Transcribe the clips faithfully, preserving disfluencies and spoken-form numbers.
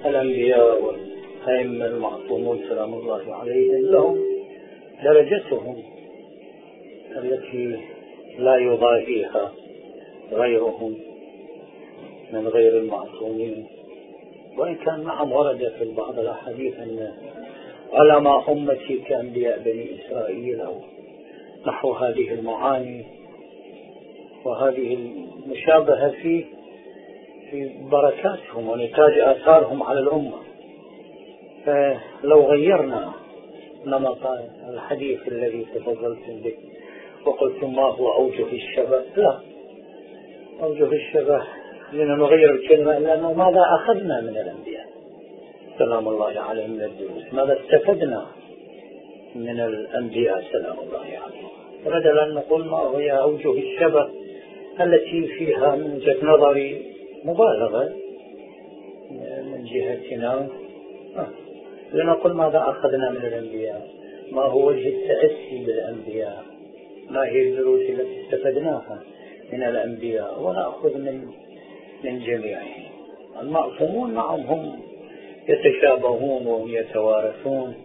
الأنبياء والأئمة المعصومون سلام الله عليهم لهم درجتهم التي لا يضاهيها غيرهم من غير المعصومين. وإن كان نعم ورد في بعض الأحاديث أن علماء أمتي كأنبياء بني إسرائيل أو نحو هذه المعاني وهذه المشابهة في في بركاتهم ونتاج آثارهم على الأمة. فلو غيرنا نمط الحديث الذي تفضلتم به وقلتم ما هو أوجه الشبه، لا، أوجه الشبه لنا نغير الكلمة لأنه ماذا أخذنا من الأنبياء سلام الله عليهم من الدروس، ماذا استفدنا من الأنبياء سلام الله عليهم، بدل أن نقول ما هي أوجه الشبه التي فيها من وجهة نظري مبالغة من جهتنا. آه. لنقول ماذا أخذنا من الأنبياء، ما هو وجه التأسي بالأنبياء، ما هي الدروس التي استفدناها من الأنبياء، ونأخذ من من جميعهم. المعصومون نعم هم يتشابهون وهم يتوارثون،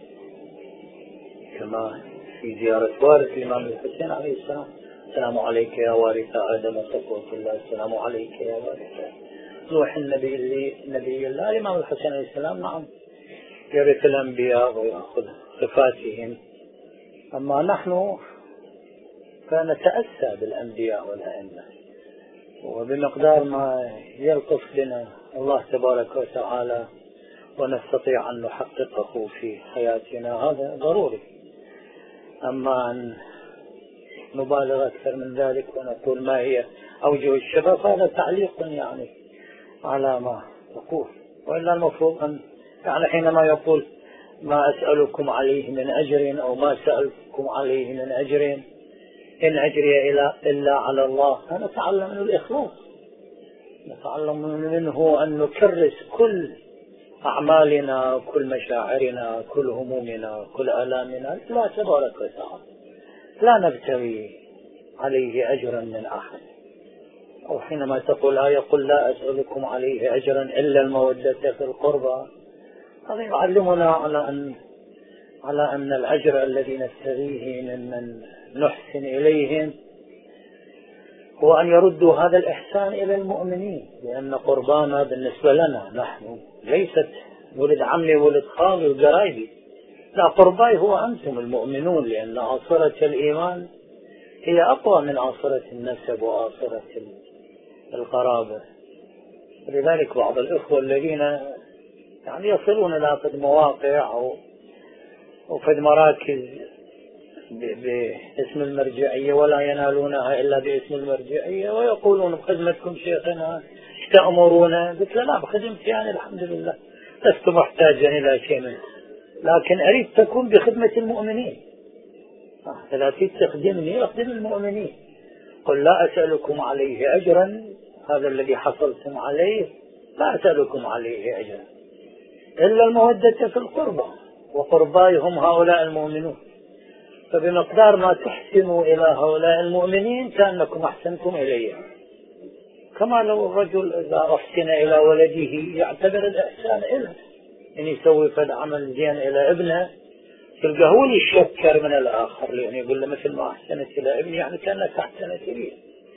كما في زيارة وارث الإمام الحسين عليه السلام: السلام عليك يا وارث آدم صفوة الله، السلام عليك يا وارث نوح النبي اللي نبي الله. الإمام الحسين عليه السلام نعم يرث الأنبياء ويأخذ صفاتهم، أما نحن فنتأسى بالأنبياء والأئمة، وبمقدار ما يلطف بنا الله تبارك وتعالى ونستطيع أن نحققه في حياتنا هذا ضروري. أما أن نبالغ أكثر من ذلك ونقول ما هي أوجه الشبه فهذا تعليق يعني على ما تقول، وإلا المفروض أن يعني حينما يقول ما أسألكم عليه من أجر أو ما سألكم عليه من أجر إن أجري إلا على الله، فنتعلم منه الإخلاص، نتعلم منه أن نكرس كل أعمالنا كل مشاعرنا كل همومنا كل آلامنا لا تبارك وتعالى، لا نبتغي عليه أجرا من أحد. أو حينما تقول آية قل لا أسألكم عليه أجرا إلا المودة في القربى، هذا يعلمنا على أن على أن الأجر الذي نستغيه ممن نحسن إليهم هو أن يردوا هذا الإحسان إلى المؤمنين، لأن قربانا بالنسبة لنا نحن ليست ولد عمي ولد خالي وقرايبي، لا، قرباي هو أنتم المؤمنون، لأن عصرة الإيمان هي أقوى من عصرة النسب وعصرة القرابة. لذلك بعض الإخوة الذين يعني يصلون إلى فد مواقع أو وفد مراكز باسم المرجعية ولا ينالونها إلا باسم المرجعية ويقولون بخدمتكم شيخنا تأمرونا، قلت لا، بخدمتي يعني الحمد لله لست محتاجا إلى شيء منه، لكن أريد تكون بخدمة المؤمنين، لا تخدمني أخدم المؤمنين. قل لا أسألكم عليه أجرا، هذا الذي حصلتم عليه لا أسألكم عليه أجرا إلا المودة في القربى، وقرباي هم هؤلاء المؤمنون، فبمقدار ما تحسنوا إلى هؤلاء المؤمنين كأنكم أحسنتم إليهم. كما لو الرجل إذا أحسن إلى ولده يعتبر الإحسان إله، إن يسوي فد عمل زين إلى ابنه تلقاه هو يشكر من الآخر، لأن يقول له مثل ما أحسنت إلى ابني يعني كأنك أحسنت إليه.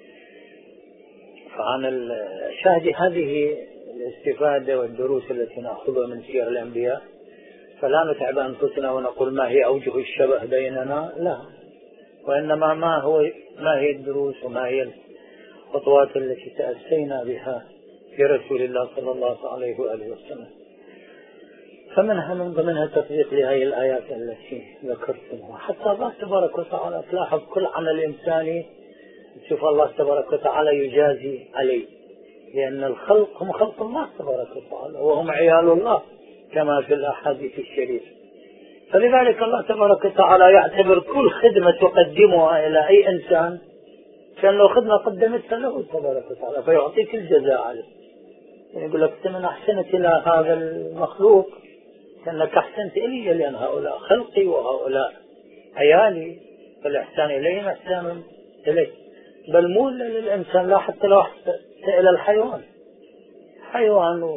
فعن الشاهد هذه الاستفادة والدروس التي نأخذها من سير الأنبياء، فلا نتعب أنفسنا ونقول ما هي أوجه الشبه بيننا، لا، وإنما ما هو ما هي الدروس وما هي الخطوات التي تأسينا بها في رسول الله صلى الله عليه وآله وسلم. فمنها من ضمنها تطبيق لهذه الآيات التي ذكرتمها، حتى الله تبارك وتعالى تلاحظ كل عمل إنساني تشوف الله تبارك وتعالى يجازي عليه، لأن الخلق هم خلق الله تبارك وتعالى وهم عيال الله كما في الأحاديث الشريفة. فلذلك الله تبارك وتعالى يعتبر كل خدمة تقدمها إلى أي إنسان كان لو خدمة قدمتها له تبارك وتعالى فيعطيك الجزاء عليه. يعني يقول لك من أحسنت إلى هذا المخلوق كأنك أحسنت إلي، لأن هؤلاء خلقي وهؤلاء عيالي، فالإحسان إليهم إحسان إليه. بل مو للإنسان، لا، حتى لو أحسنت إلى الحيوان، حيوان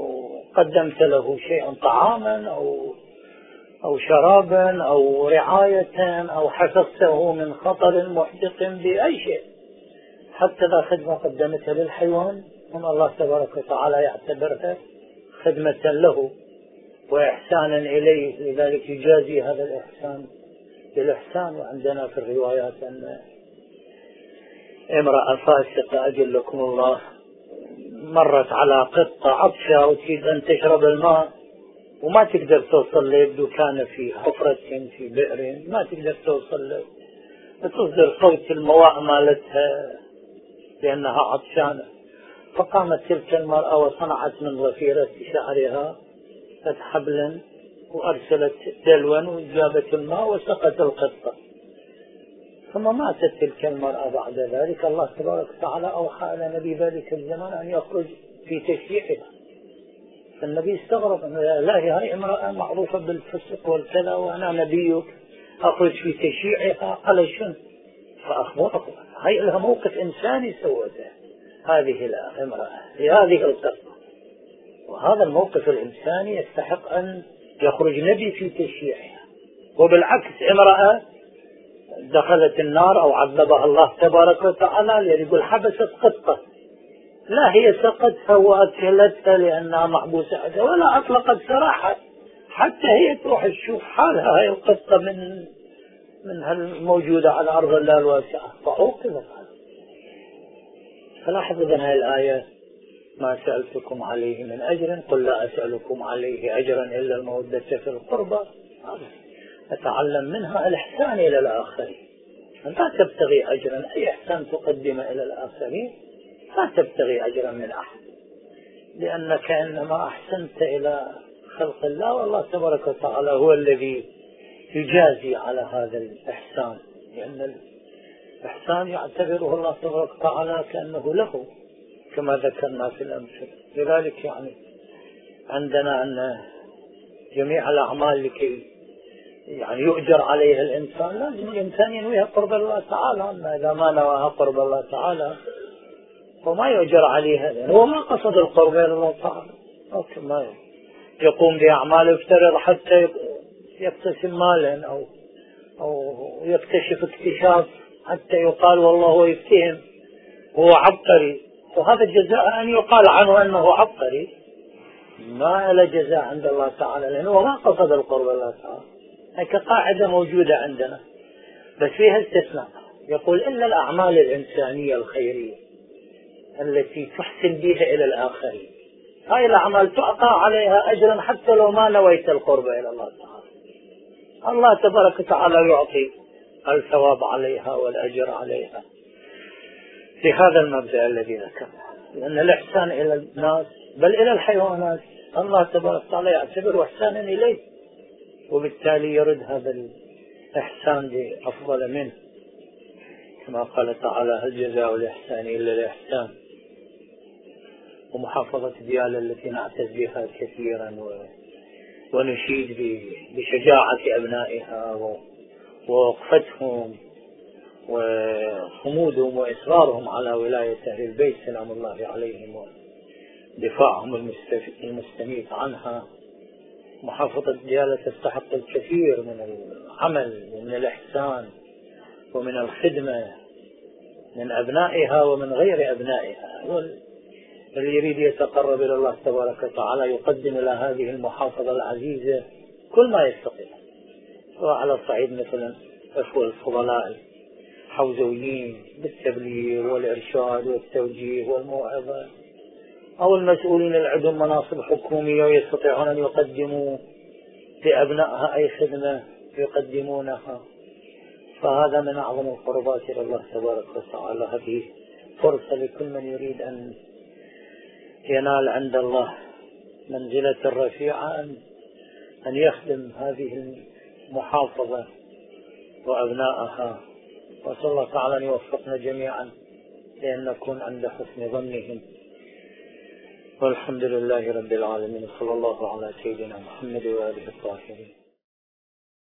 قدمت له شيئا طعاما أو أو شرابا أو رعاية أو حفظته من خطر محدق بأي شيء، حتى ذا خدمة قدمتها للحيوان هم الله تبارك وتعالى يعتبرها خدمة له وإحسانا إليه، لذلك يجازي هذا الإحسان بالإحسان. وعندنا في الروايات أن امرأة فاسقة أجلكم الله مرت على قطة عطشة وتريد أن تشرب الماء وما تقدر توصل له، يبدو كان في حفرة في بئر ما تقدر توصل له، فتصدر صوت المواء مالتها لأنها عطشانة. فقامت تلك المرأة وصنعت من ضفيرة شعرها حبلا وأرسلت دلوا وجابت الماء وسقت القطة، ثم ماتت تلك المرأة. بعد ذلك الله تبارك وتعالى أوحى إلى نبي ذلك الزمان أن يخرج في تشييعها، فالنبي استغرب أن لا هي امرأة معروفة بالفسق والكذا وأنا نبيك أخرج في تشييعها على شنو؟ فأخبره هي لها موقف إنساني سوته هذه الامرأة في هذه القصة، وهذا الموقف الإنساني يستحق أن يخرج نبي في تشييعها. وبالعكس امرأة دخلت النار أو عذبها الله تبارك وتعالى لأن يقول حبست قطة، لا هي سقتها وأكلتها لأنها محبوسة عنها ولا أطلقت سراحة حتى هي تروح تشوف حالها هاي القطة من من الموجودة على أرض الله الواسعة فعوقبت. فلاحظوا من هذه الآية ما سألتكم عليه من أجر قل لا أسألكم عليه أجرا إلا المودة في القربى. أتعلم منها الإحسان إلى الآخرين، لا تبتغي أجرا أي إحسان تقدم إلى الآخرين لا تبتغي أجرا من أحد، لأنك إنما أحسنت إلى خلق الله والله تبارك وتعالى هو الذي يجازي على هذا الإحسان، لأن الإحسان يعتبره الله تبارك وتعالى كأنه له كما ذكرنا في الأمثلة. لذلك يعني عندنا أن جميع الأعمال لكي يعني يؤجر عليها الإنسان لازم الإنسان ينويها قرب الله تعالى، أما إذا ما نواها قرب الله تعالى وما يؤجر عليها لأنه هو ما قصد القرب إلى الله تعالى، ما يقوم بأعمال يفترض حتى يكتسب مالا أو أو يكتشف اكتشاف حتى يقال والله هو يفتهم هو عبقري، وهذا الجزاء أن يقال عنه أنه عبقري، ما له جزاء عند الله تعالى لأنه ما قصد القرب إلى الله تعالى. هي كقاعدة موجودة عندنا بس فيها استثناء، يقول إلا الأعمال الإنسانية الخيرية التي تحسن بها إلى الآخرين هاي الأعمال تعطى عليها أجرا حتى لو ما نويت القرب إلى الله تعالى، الله تبارك وتعالى يعطي الثواب عليها والأجر عليها لهذا المبدأ الذي ذكرنا. لأن الإحسان إلى الناس بل إلى الحيوانات الله تبارك وتعالى يعتبره إحسانا إليه، وبالتالي يرد هذا الإحسان لأفضل منه كما قال تعالى هل جزاء الإحسان إلا الإحسان. ومحافظة ديالى التي نعتز بها كثيرا ونشيد بشجاعة أبنائها ووقفتهم وخمودهم وإصرارهم على ولاية أهل البيت سلام الله عليهم ودفاعهم المستميت عنها. محافظة ديالى تستحق الكثير من العمل ومن الإحسان ومن الخدمة من أبنائها ومن غير أبنائها، اللي يريد يتقرب إلى الله تبارك وتعالى يقدم إلى هذه المحافظة العزيزة كل ما يستطيع، سواء على الصعيد مثلا إخوة الفضلاء حوزويين بالتبليغ والإرشاد والتوجيه والموعظة، أو المسؤولين اللي عندهم مناصب حكومية ويستطيعون أن يقدموا لأبنائها أي خدمة يقدمونها، فهذا من أعظم القربات إلى الله تبارك وتعالى. هذه فرصة لكل من يريد أن ينال عند الله منزلة رفيعة أن يخدم هذه المحافظة وأبنائها، وصلى الله تعالى أن يوفقنا جميعا لأن نكون عند حسن ظنهم. والحمد لله رب العالمين، صلى الله على سيدنا محمد وآله الطاهرين.